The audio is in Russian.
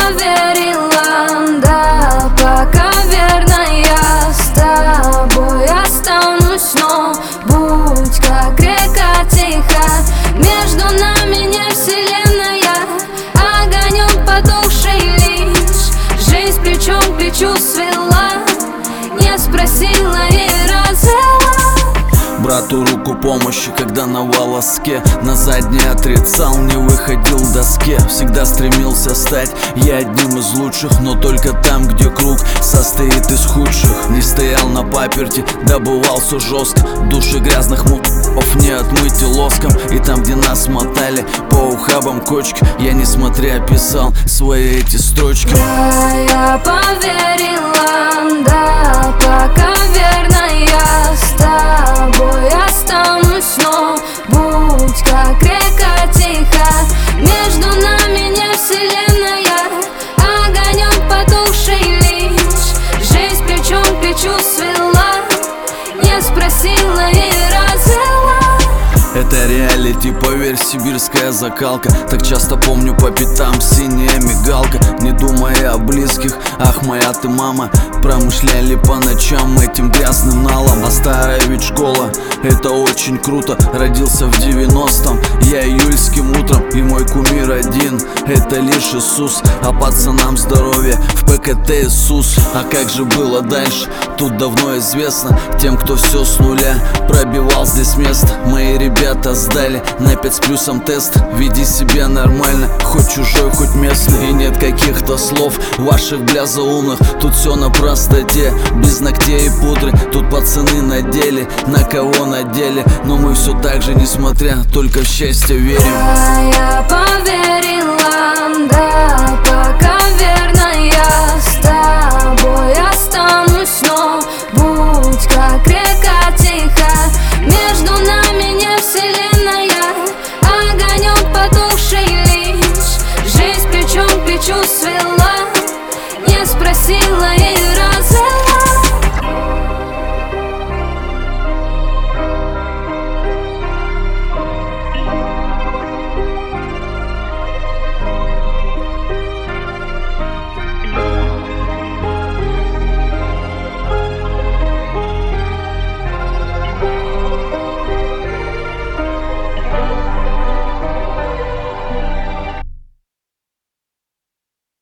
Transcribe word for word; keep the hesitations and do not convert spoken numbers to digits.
поверила, да, пока верно я с тобой останусь, но будь как река тиха, между нами не вселенная, огонек потухший лишь, жизнь плечом к плечу свела, не спросила и развела. Брату руку помощи, когда на волоске, на задней отрицал, не выходил к доске. Всегда стремился стать я одним из лучших, но только там, где круг состоит из худших. Не стоял на паперти, добывал все жестко, души грязных мутов не отмыть и лоском. И там, где нас мотали по ухабам кочки, я несмотря писал свои эти строчки. Да, я поверила, да, пока верно я с тобой останусь, но будь как река тиха, между нами не вселенная, огонек потухший лишь, жизнь плечом к плечу свела, не спросила и развела. Это реалити, поверь, сибирская закалка. Так часто помню по пятам синяя мигалка. Не думая о близких, ах, моя ты мама, промышляли по ночам этим грязным налом. А старая ведь школа, это очень круто. Родился в девяностом, я июльским утром, и мой кумир один, это лишь Иисус. А пацанам здоровье, в ПКТ Иисус. А как же было дальше, тут давно известно тем, кто все с нуля пробивал здесь место. Мои ребята сдали на пять с плюсом тест. Веди себя нормально, хоть чужой, хоть местный. И нет каких-то слов ваших бля заумных. Тут все на простоте, без ногтей и пудры. Тут пацаны надели, на кого надели, но мы все так же, несмотря, только в счастье верим. Да, я поверила.